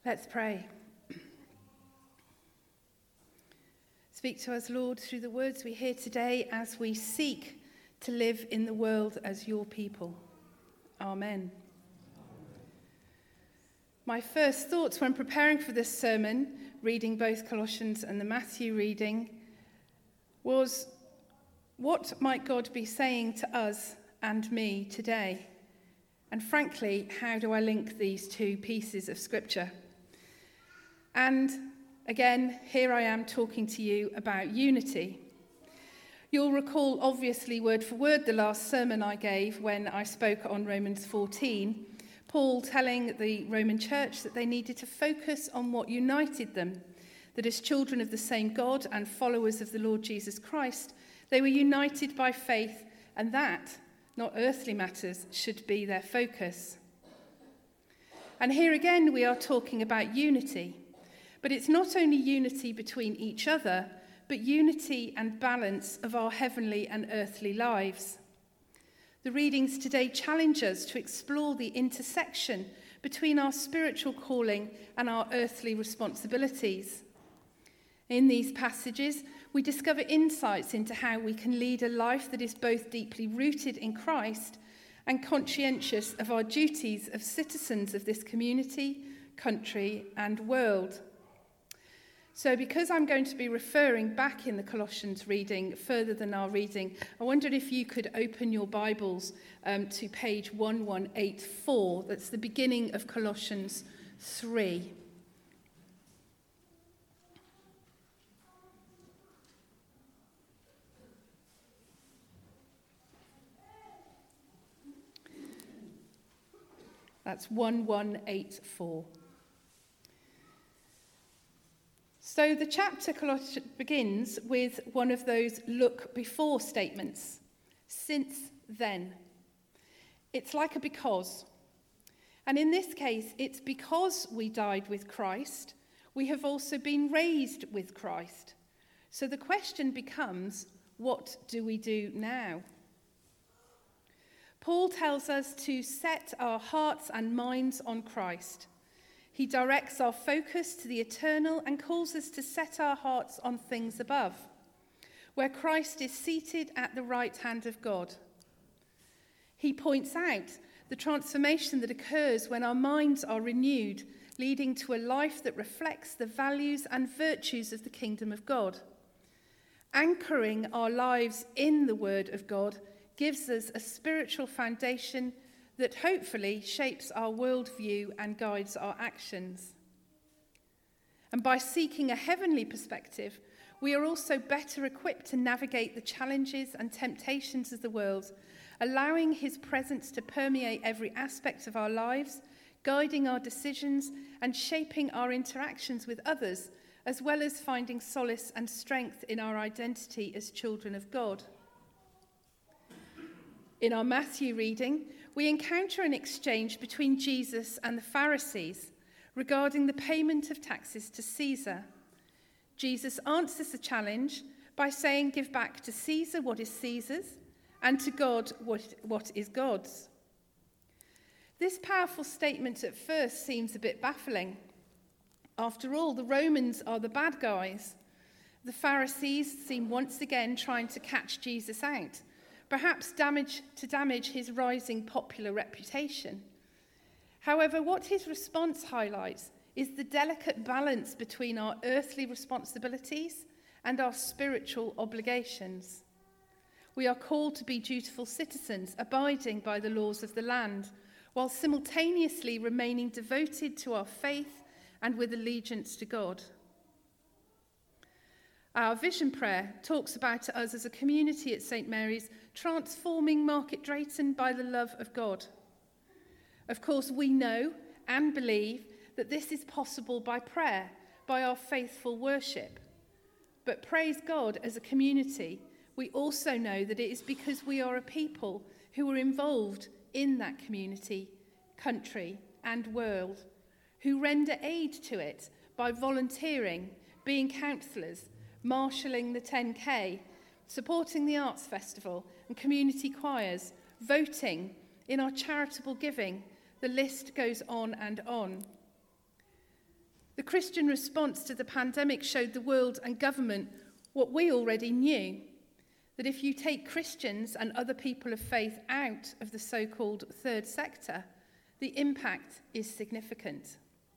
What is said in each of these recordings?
Let's pray. Speak to us, Lord, through the words we hear today as we seek to live in the world as your people. Amen. My first thoughts when preparing for this sermon, reading both Colossians and the Matthew reading, was what might God be saying to us and me today? And frankly, how do I link these two pieces of scripture? And again, here I am talking to you about unity. You'll recall, obviously, word for word, the last sermon I gave when I spoke on Romans 14, Paul telling the Roman church that they needed to focus on what united them, that as children of the same God and followers of the Lord Jesus Christ, they were united by faith, and that, not earthly matters, should be their focus. And here again we are talking about unity. But it's not only unity between each other, but unity and balance of our heavenly and earthly lives. The readings today challenge us to explore the intersection between our spiritual calling and our earthly responsibilities. In these passages, we discover insights into how we can lead a life that is both deeply rooted in Christ and conscientious of our duties of citizens of this community, country, and world. So because I'm going to be referring back in the Colossians reading further than our reading, I wondered if you could open your Bibles to page 1184. That's the beginning of Colossians 3. That's 1184. So the chapter begins with one of those look before statements. Since then. It's like a because. And in this case, it's because we died with Christ, we have also been raised with Christ. So the question becomes, what do we do now? Paul tells us to set our hearts and minds on Christ. He directs our focus to the eternal and calls us to set our hearts on things above, where Christ is seated at the right hand of God. He points out the transformation that occurs when our minds are renewed, leading to a life that reflects the values and virtues of the kingdom of God. Anchoring our lives in the Word of God gives us a spiritual foundation that hopefully shapes our worldview and guides our actions. And by seeking a heavenly perspective, we are also better equipped to navigate the challenges and temptations of the world, allowing his presence to permeate every aspect of our lives, guiding our decisions and shaping our interactions with others, as well as finding solace and strength in our identity as children of God. In our Matthew reading, we encounter an exchange between Jesus and the Pharisees regarding the payment of taxes to Caesar. Jesus answers the challenge by saying, "Give back to Caesar what is Caesar's, and to God what is God's." This powerful statement at first seems a bit baffling. After all, the Romans are the bad guys. The Pharisees seem once again trying to catch Jesus out, perhaps damage his rising popular reputation. However, what his response highlights is the delicate balance between our earthly responsibilities and our spiritual obligations. We are called to be dutiful citizens, abiding by the laws of the land, while simultaneously remaining devoted to our faith and with allegiance to God. Our vision prayer talks about us as a community at St. Mary's transforming Market Drayton by the love of God. Of course, we know and believe that this is possible by prayer, by our faithful worship. But praise God, as a community, we also know that it is because we are a people who are involved in that community, country, and world, who render aid to it by volunteering, being counsellors, marshalling the 10K, supporting the Arts Festival and community choirs, voting, in our charitable giving. The list goes on and on. The Christian response to the pandemic showed the world and government what we already knew, that if you take Christians and other people of faith out of the so-called third sector, the impact is significant.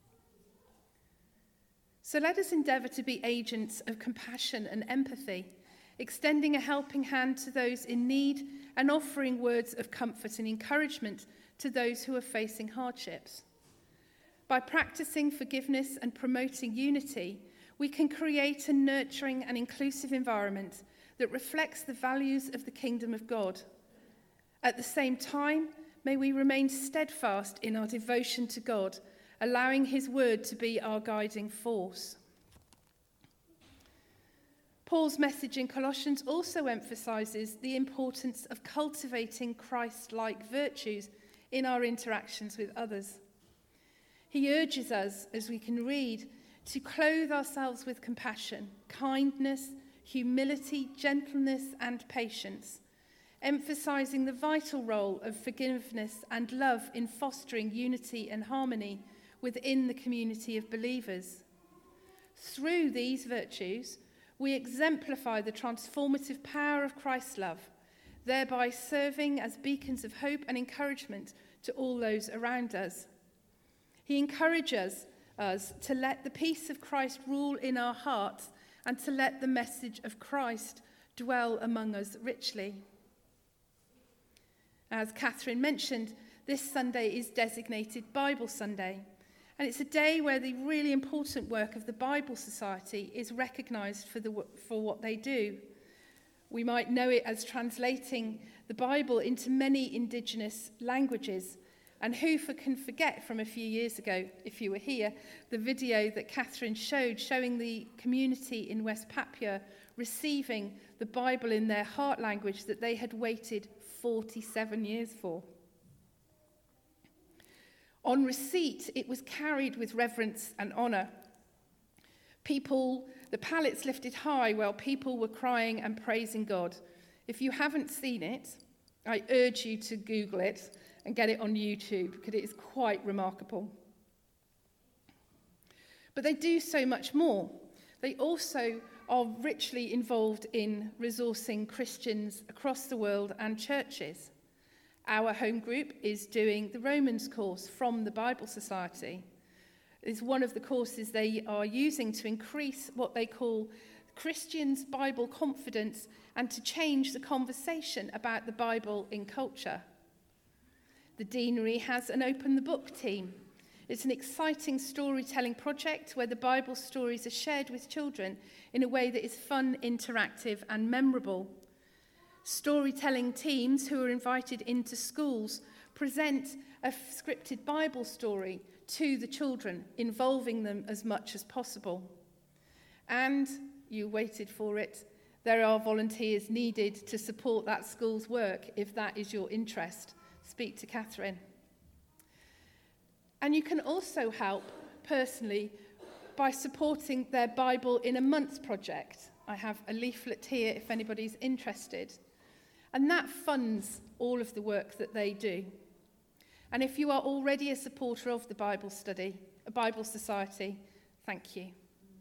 So let us endeavour to be agents of compassion and empathy, extending a helping hand to those in need and offering words of comfort and encouragement to those who are facing hardships. By practicing forgiveness and promoting unity, we can create a nurturing and inclusive environment that reflects the values of the kingdom of God. At the same time, may we remain steadfast in our devotion to God, allowing his word to be our guiding force. Paul's message in Colossians also emphasises the importance of cultivating Christ-like virtues in our interactions with others. He urges us, as we can read, to clothe ourselves with compassion, kindness, humility, gentleness, and patience, emphasising the vital role of forgiveness and love in fostering unity and harmony within the community of believers. Through these virtues, we exemplify the transformative power of Christ's love, thereby serving as beacons of hope and encouragement to all those around us. He encourages us to let the peace of Christ rule in our hearts and to let the message of Christ dwell among us richly. As Catherine mentioned, this Sunday is designated Bible Sunday, and it's a day where the really important work of the Bible Society is recognised for what they do. We might know it as translating the Bible into many Indigenous languages. And who can forget from a few years ago, if you were here, the video that Catherine showed showing the community in West Papua receiving the Bible in their heart language that they had waited 47 years for. On receipt, it was carried with reverence and honour. The pallets lifted high while people were crying and praising God. If you haven't seen it, I urge you to Google it and get it on YouTube, because it is quite remarkable. But they do so much more. They also are richly involved in resourcing Christians across the world and churches. Our home group is doing the Romans course from the Bible Society. It's one of the courses they are using to increase what they call Christians' Bible confidence and to change the conversation about the Bible in culture. The Deanery has an Open the Book team. It's an exciting storytelling project where the Bible stories are shared with children in a way that is fun, interactive, and memorable. Storytelling teams who are invited into schools present a scripted Bible story to the children, involving them as much as possible. And, you waited for it, there are volunteers needed to support that school's work if that is your interest. Speak to Catherine. And you can also help personally by supporting their Bible in a Month project. I have a leaflet here if anybody's interested. And that funds all of the work that they do. And if you are already a supporter of the Bible Society, thank you.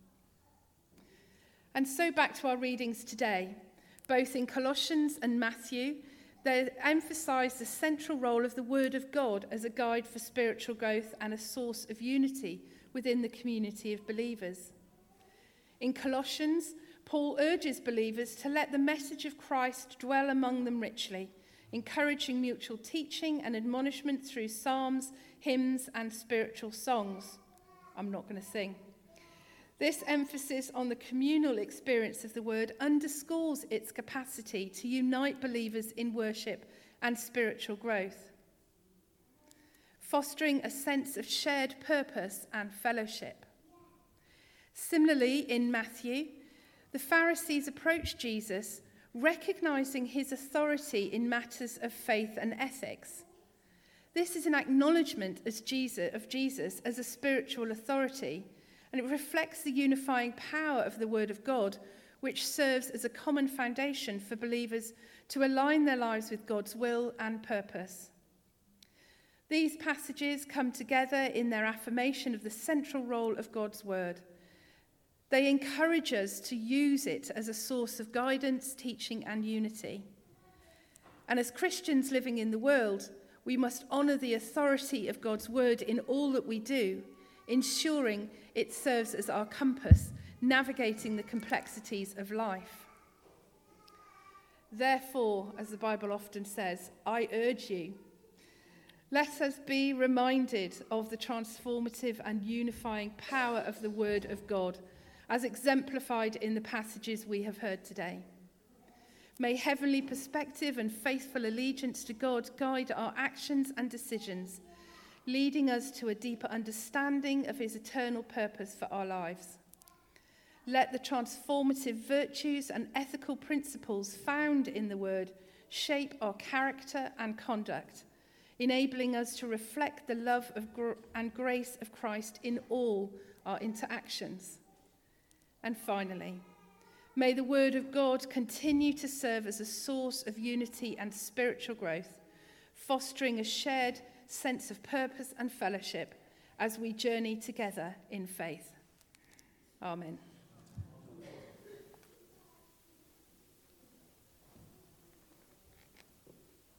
And so back to our readings today. Both in Colossians and Matthew, they emphasise the central role of the Word of God as a guide for spiritual growth and a source of unity within the community of believers. In Colossians, Paul urges believers to let the message of Christ dwell among them richly, encouraging mutual teaching and admonishment through psalms, hymns, and spiritual songs. I'm not going to sing. This emphasis on the communal experience of the word underscores its capacity to unite believers in worship and spiritual growth, fostering a sense of shared purpose and fellowship. Similarly, in Matthew, the Pharisees approached Jesus, recognizing his authority in matters of faith and ethics. This is an acknowledgement of Jesus as a spiritual authority, and it reflects the unifying power of the Word of God, which serves as a common foundation for believers to align their lives with God's will and purpose. These passages come together in their affirmation of the central role of God's word. They encourage us to use it as a source of guidance, teaching, and unity. And as Christians living in the world, we must honour the authority of God's word in all that we do, ensuring it serves as our compass, navigating the complexities of life. Therefore, as the Bible often says, I urge you, let us be reminded of the transformative and unifying power of the word of God, as exemplified in the passages we have heard today. May heavenly perspective and faithful allegiance to God guide our actions and decisions, leading us to a deeper understanding of his eternal purpose for our lives. Let the transformative virtues and ethical principles found in the word shape our character and conduct, enabling us to reflect the love and grace of Christ in all our interactions. And finally, may the word of God continue to serve as a source of unity and spiritual growth, fostering a shared sense of purpose and fellowship as we journey together in faith. Amen.